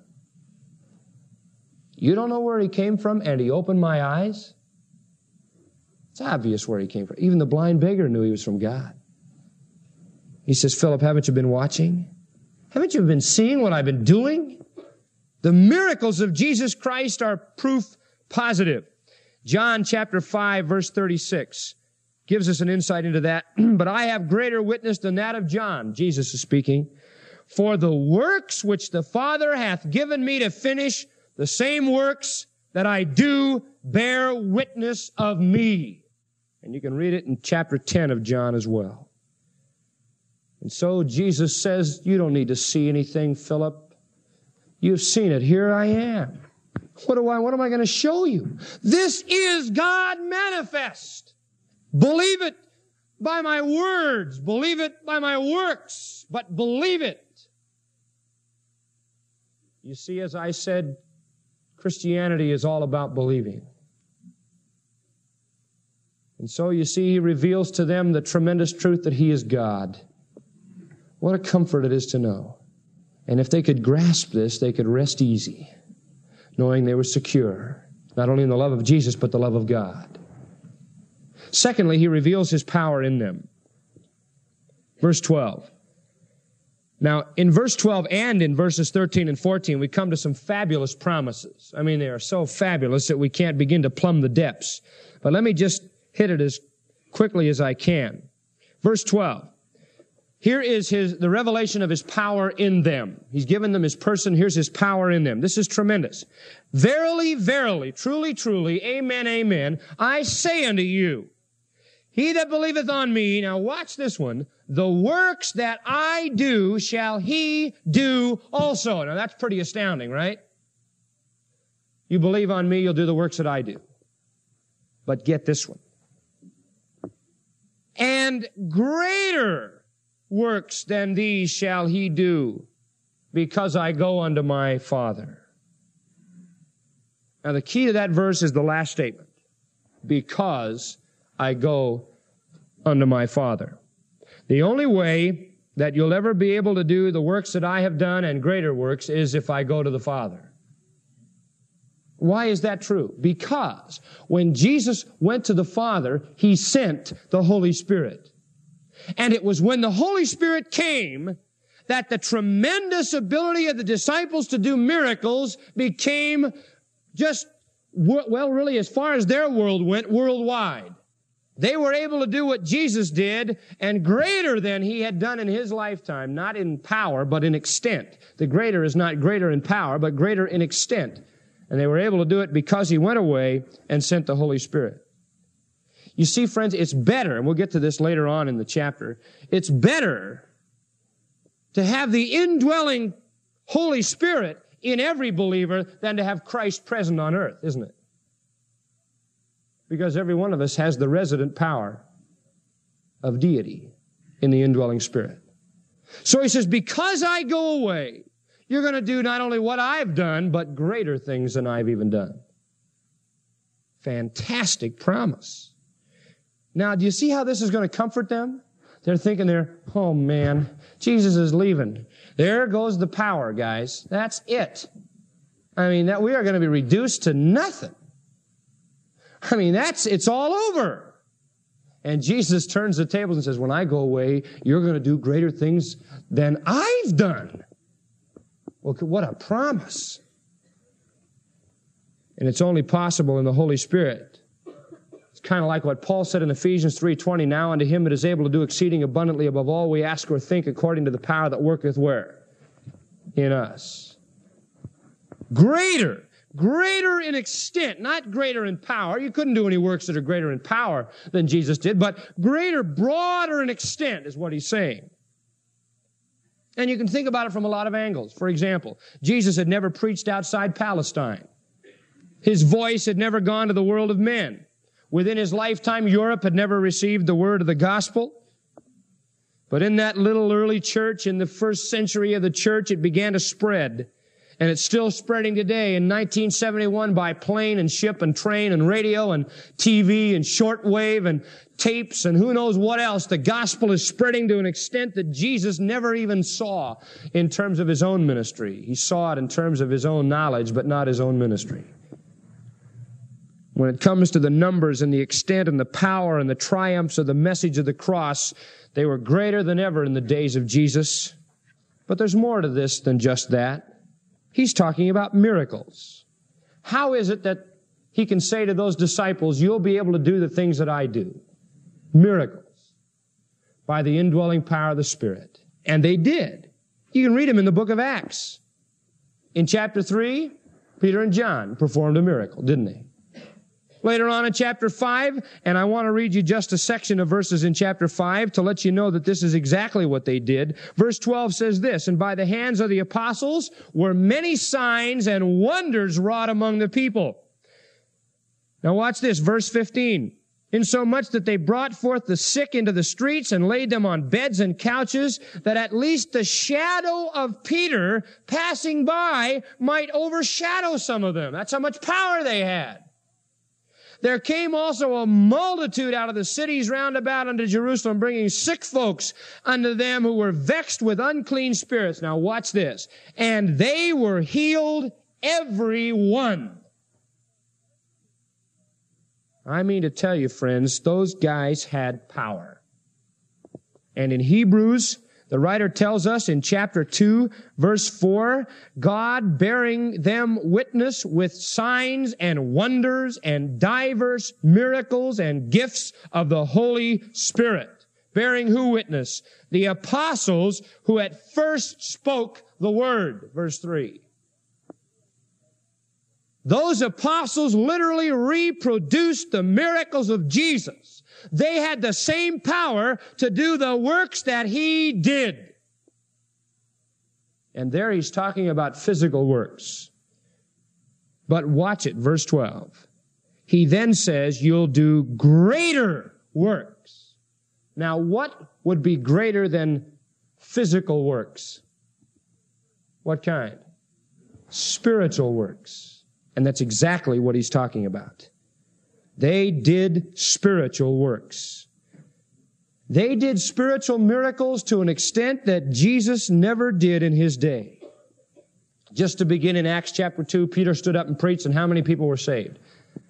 You don't know where he came from and he opened my eyes? It's obvious where he came from. Even the blind beggar knew he was from God. He says, Philip, haven't you been watching? Haven't you been seeing what I've been doing? The miracles of Jesus Christ are proof positive. John chapter 5, verse 36 gives us an insight into that. But I have greater witness than that of John, Jesus is speaking. For the works which the Father hath given me to finish, the same works that I do bear witness of me. And you can read it in chapter 10 of John as well. And so Jesus says, you don't need to see anything, Philip. You've seen it. Here I am. What am I going to show you? This is God manifest. Believe it by my words. Believe it by my works. But believe it. You see, as I said, Christianity is all about believing. And so you see, he reveals to them the tremendous truth that he is God. What a comfort it is to know. And if they could grasp this, they could rest easy, knowing they were secure, not only in the love of Jesus, but the love of God. Secondly, he reveals his power in them. Verse 12. Now, in verse 12 and in verses 13 and 14, we come to some fabulous promises. I mean, they are so fabulous that we can't begin to plumb the depths. But let me just hit it as quickly as I can. Verse 12. Here is the revelation of his power in them. He's given them his person. Here's his power in them. This is tremendous. Verily, verily, truly, truly, amen, amen, I say unto you, he that believeth on me, now watch this one, the works that I do shall he do also. Now that's pretty astounding, right? You believe on me, you'll do the works that I do. But get this one. And greater works than these shall he do, because I go unto my Father. Now the key to that verse is the last statement. Because I go unto my Father. The only way that you'll ever be able to do the works that I have done and greater works is if I go to the Father. Why is that true? Because when Jesus went to the Father, he sent the Holy Spirit. And it was when the Holy Spirit came that the tremendous ability of the disciples to do miracles became just, well, really, as far as their world went, worldwide. They were able to do what Jesus did, and greater than he had done in his lifetime, not in power, but in extent. The greater is not greater in power, but greater in extent. And they were able to do it because he went away and sent the Holy Spirit. You see, friends, it's better, and we'll get to this later on in the chapter, it's better to have the indwelling Holy Spirit in every believer than to have Christ present on earth, isn't it? Because every one of us has the resident power of deity in the indwelling Spirit. So he says, because I go away, you're going to do not only what I've done, but greater things than I've even done. Fantastic promise. Now, do you see how this is going to comfort them? They're thinking oh man, Jesus is leaving. There goes the power, guys. That's it. I mean, that we are going to be reduced to nothing. I mean, it's all over. And Jesus turns the tables and says, when I go away, you're going to do greater things than I've done. Well, what a promise. And it's only possible in the Holy Spirit. It's kind of like what Paul said in Ephesians 3:20, now unto him that is able to do exceeding abundantly above all we ask or think according to the power that worketh where? In us. Greater in extent, not greater in power. You couldn't do any works that are greater in power than Jesus did, but greater, broader in extent is what he's saying. And you can think about it from a lot of angles. For example, Jesus had never preached outside Palestine. His voice had never gone to the world of men. Within his lifetime, Europe had never received the word of the gospel. But in that little early church, in the first century of the church, it began to spread. And it's still spreading today. In 1971, by plane and ship and train and radio and TV and shortwave and tapes and who knows what else, the gospel is spreading to an extent that Jesus never even saw in terms of his own ministry. He saw it in terms of his own knowledge, but not his own ministry. When it comes to the numbers and the extent and the power and the triumphs of the message of the cross, they were greater than ever in the days of Jesus. But there's more to this than just that. He's talking about miracles. How is it that he can say to those disciples, you'll be able to do the things that I do? Miracles. By the indwelling power of the Spirit. And they did. You can read them in the book of Acts. In chapter 3, Peter and John performed a miracle, didn't they? Later on in chapter 5, and I want to read you just a section of verses in chapter 5 to let you know that this is exactly what they did. Verse 12 says this, and by the hands of the apostles were many signs and wonders wrought among the people. Now watch this, verse 15. Insomuch that they brought forth the sick into the streets and laid them on beds and couches, that at least the shadow of Peter passing by might overshadow some of them. That's how much power they had. There came also a multitude out of the cities round about unto Jerusalem, bringing sick folks unto them who were vexed with unclean spirits. Now watch this. And they were healed, every one. I mean to tell you, friends, those guys had power. And in Hebrews, the writer tells us in chapter 2, verse 4, God bearing them witness with signs and wonders and divers miracles and gifts of the Holy Spirit. Bearing who witness? The apostles who at first spoke the word. Verse 3. Those apostles literally reproduced the miracles of Jesus. They had the same power to do the works that he did. And there he's talking about physical works. But watch it, verse 12. He then says, you'll do greater works. Now, what would be greater than physical works? What kind? Spiritual works. And that's exactly what he's talking about. They did spiritual works. They did spiritual miracles to an extent that Jesus never did in his day. Just to begin in Acts chapter 2, Peter stood up and preached, and how many people were saved?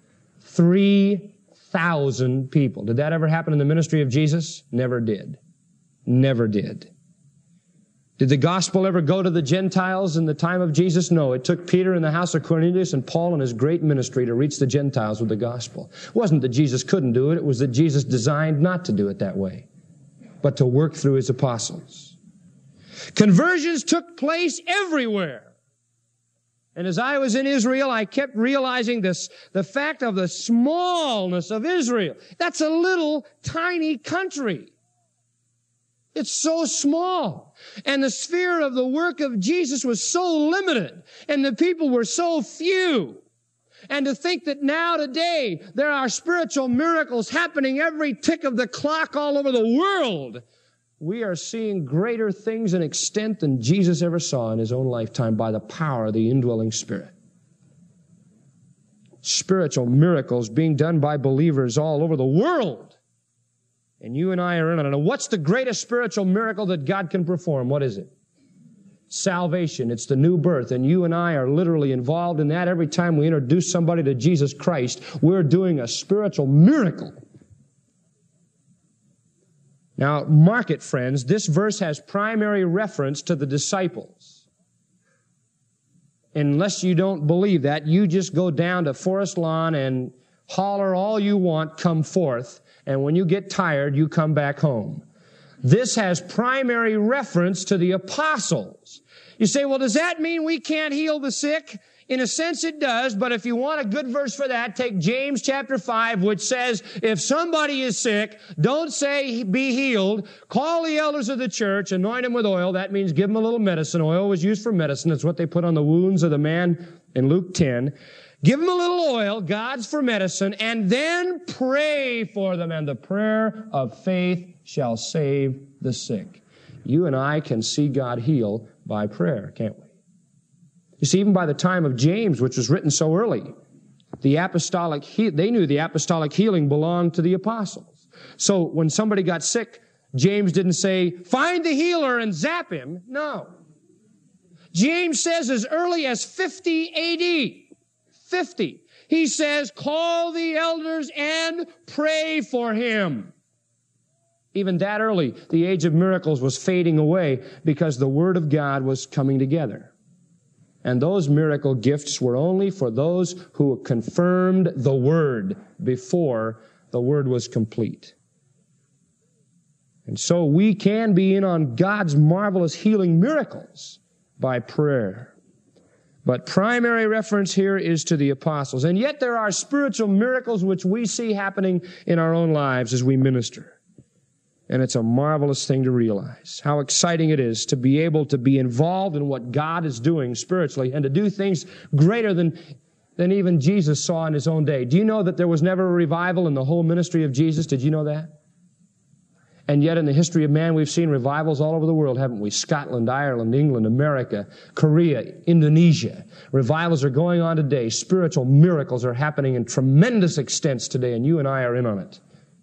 3,000 people. Did that ever happen in the ministry of Jesus? Never did. Never did. Did the gospel ever go to the Gentiles in the time of Jesus? No. It took Peter in the house of Cornelius and Paul in his great ministry to reach the Gentiles with the gospel. It wasn't that Jesus couldn't do it. It was that Jesus designed not to do it that way, but to work through his apostles. Conversions took place everywhere. And as I was in Israel, I kept realizing the fact of the smallness of Israel. That's a little tiny country. It's so small. And the sphere of the work of Jesus was so limited. And the people were so few. And to think that now today there are spiritual miracles happening every tick of the clock all over the world. We are seeing greater things in extent than Jesus ever saw in his own lifetime by the power of the indwelling Spirit. Spiritual miracles being done by believers all over the world. And you and I are in on it. And what's the greatest spiritual miracle that God can perform? What is it? Salvation. It's the new birth. And you and I are literally involved in that. Every time we introduce somebody to Jesus Christ, we're doing a spiritual miracle. Now, mark it, friends. This verse has primary reference to the disciples. Unless you don't believe that, you just go down to Forest Lawn and holler all you want, come forth. And when you get tired, you come back home. This has primary reference to the apostles. You say, well, does that mean we can't heal the sick? In a sense it does, but if you want a good verse for that, take James chapter 5, which says, if somebody is sick, don't say be healed. Call the elders of the church, anoint him with oil. That means give him a little medicine. Oil was used for medicine. It's what they put on the wounds of the man in Luke 10. Give him a little oil, God's for medicine, and then pray for them, and the prayer of faith shall save the sick. You and I can see God heal by prayer, can't we? You see, even by the time of James, which was written so early, they knew the apostolic healing belonged to the apostles. So when somebody got sick, James didn't say, find the healer and zap him. No. James says as early as 50 A.D., 50, he says, call the elders and pray for him. Even that early, the age of miracles was fading away because the Word of God was coming together. And those miracle gifts were only for those who confirmed the Word before the Word was complete. And so we can be in on God's marvelous healing miracles by prayer. But primary reference here is to the apostles. And yet there are spiritual miracles which we see happening in our own lives as we minister. And it's a marvelous thing to realize how exciting it is to be able to be involved in what God is doing spiritually and to do things greater than even Jesus saw in his own day. Do you know that there was never a revival in the whole ministry of Jesus? Did you know that? And yet in the history of man, we've seen revivals all over the world, haven't we? Scotland, Ireland, England, America, Korea, Indonesia. Revivals are going on today. Spiritual miracles are happening in tremendous extents today, and you and I are in on it.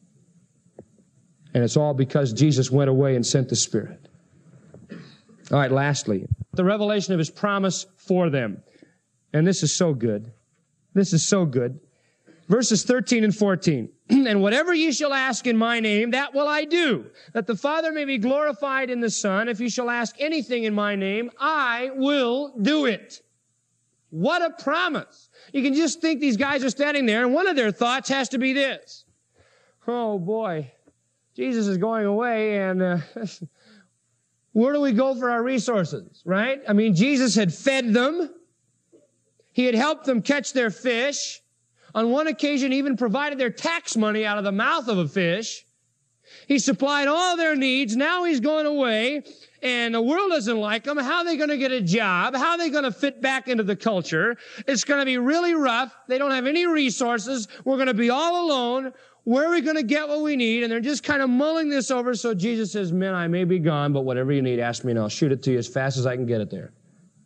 And it's all because Jesus went away and sent the Spirit. All right, lastly, the revelation of His promise for them. And this is so good. This is so good. Verses 13 and 14. And whatever ye shall ask in my name, that will I do, that the Father may be glorified in the Son. If you shall ask anything in my name, I will do it. What a promise. You can just think these guys are standing there, and one of their thoughts has to be this. Oh, boy. Jesus is going away, and where do we go for our resources, right? I mean, Jesus had fed them. He had helped them catch their fish. On one occasion, he even provided their tax money out of the mouth of a fish. He supplied all their needs. Now he's going away, and the world doesn't like them. How are they going to get a job? How are they going to fit back into the culture? It's going to be really rough. They don't have any resources. We're going to be all alone. Where are we going to get what we need? And they're just kind of mulling this over. So Jesus says, men, I may be gone, but whatever you need, ask me and I'll shoot it to you as fast as I can get it there.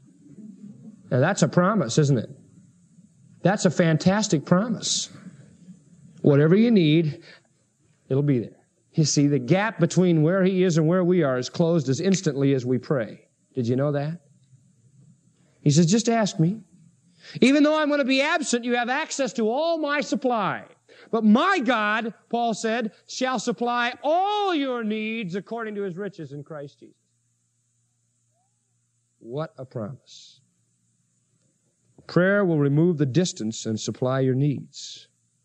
Now that's a promise, isn't it? That's a fantastic promise. Whatever you need, it'll be there. You see, the gap between where He is and where we are is closed as instantly as we pray. Did you know that? He says, just ask me. Even though I'm going to be absent, you have access to all my supply. But my God, Paul said, shall supply all your needs according to His riches in Christ Jesus. What a promise. Prayer will remove the distance and supply your needs.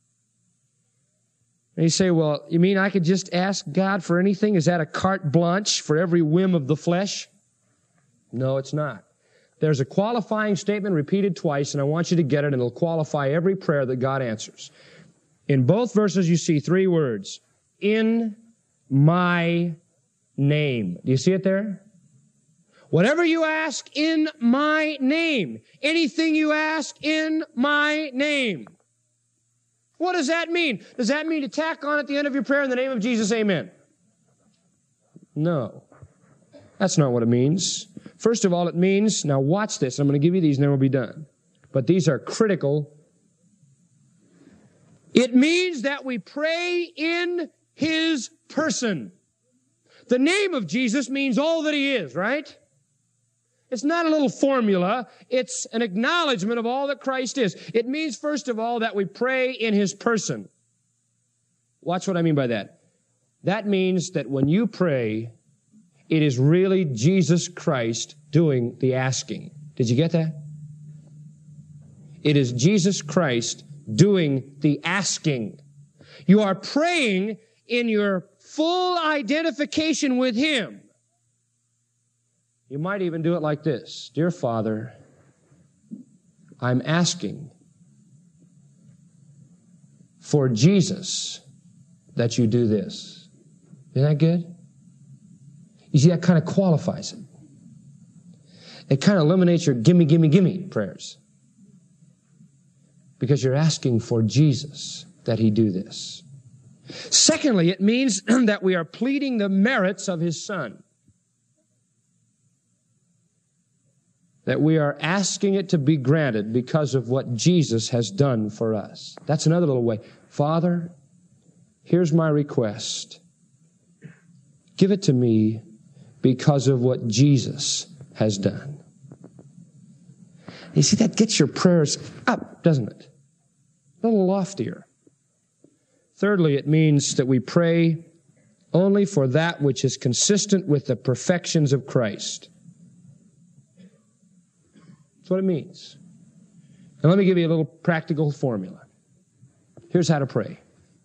And you say, well, you mean I could just ask God for anything? Is that a carte blanche for every whim of the flesh? No, it's not. There's a qualifying statement repeated twice, and I want you to get it, and it'll qualify every prayer that God answers. In both verses, you see three words. In my name. Do you see it there? Whatever you ask in my name. Anything you ask in my name. What does that mean? Does that mean to tack on at the end of your prayer in the name of Jesus, amen? No. That's not what it means. First of all, it means, now watch this. I'm going to give you these and then we'll be done. But these are critical. It means that we pray in His person. The name of Jesus means all that He is, right? It's not a little formula. It's an acknowledgement of all that Christ is. It means, first of all, that we pray in His person. Watch what I mean by that. That means that when you pray, it is really Jesus Christ doing the asking. Did you get that? It is Jesus Christ doing the asking. You are praying in your full identification with Him. You might even do it like this. Dear Father, I'm asking for Jesus that you do this. Isn't that good? You see, that kind of qualifies it. It kind of eliminates your gimme, gimme, gimme prayers. Because you're asking for Jesus that He do this. Secondly, it means that we are pleading the merits of His Son. That we are asking it to be granted because of what Jesus has done for us. That's another little way. Father, here's my request. Give it to me because of what Jesus has done. You see, that gets your prayers up, doesn't it? A little loftier. Thirdly, it means that we pray only for that which is consistent with the perfections of Christ. That's what it means. And let me give you a little practical formula. Here's how to pray.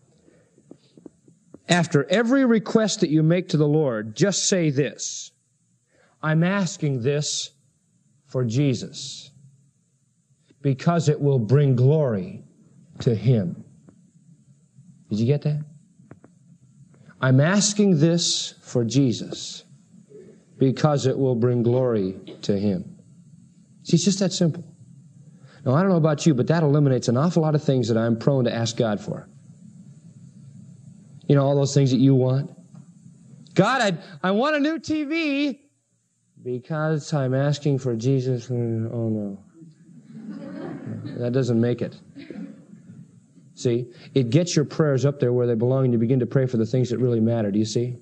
After every request that you make to the Lord, just say this: I'm asking this for Jesus, because it will bring glory to Him. Did you get that? I'm asking this for Jesus, because it will bring glory to Him. See, it's just that simple. Now, I don't know about you, but that eliminates an awful lot of things that I'm prone to ask God for. You know, all those things that you want. God, I want a new TV because I'm asking for Jesus. Oh, no. That doesn't make it. See, it gets your prayers up there where they belong, and you begin to pray for the things that really matter. Do you see?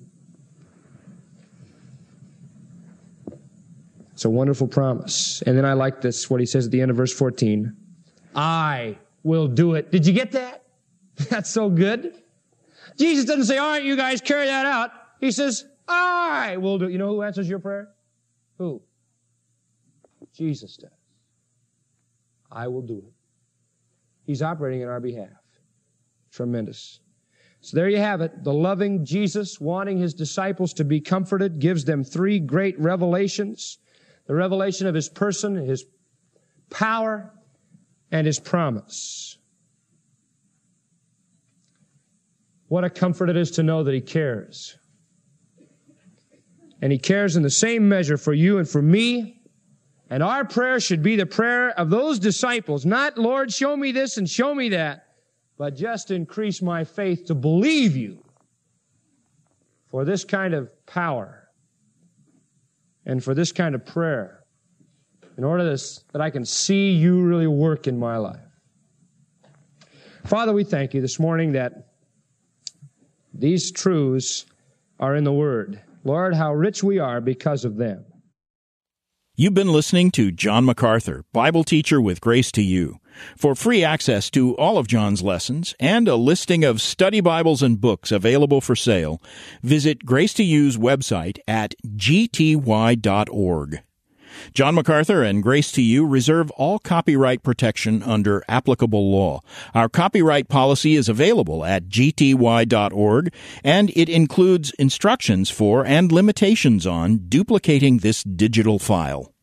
It's a wonderful promise. And then I like this, what He says at the end of verse 14. I will do it. Did you get that? That's so good. Jesus doesn't say, all right, you guys carry that out. He says, I will do it. You know who answers your prayer? Who? Jesus does. I will do it. He's operating on our behalf. Tremendous. So there you have it. The loving Jesus, wanting His disciples to be comforted, gives them three great revelations. The revelation of His person, His power, and His promise. What a comfort it is to know that He cares. And He cares in the same measure for you and for me. And our prayer should be the prayer of those disciples. Not, Lord, show me this and show me that, but just increase my faith to believe You for this kind of power and for this kind of prayer, in order that I can see You really work in my life. Father, we thank You this morning that these truths are in the Word. Lord, how rich we are because of them. You've been listening to John MacArthur, Bible teacher with Grace to You. For free access to all of John's lessons and a listing of study Bibles and books available for sale, visit Grace to You's website at gty.org. John MacArthur and Grace to You reserve all copyright protection under applicable law. Our copyright policy is available at gty.org, and it includes instructions for and limitations on duplicating this digital file.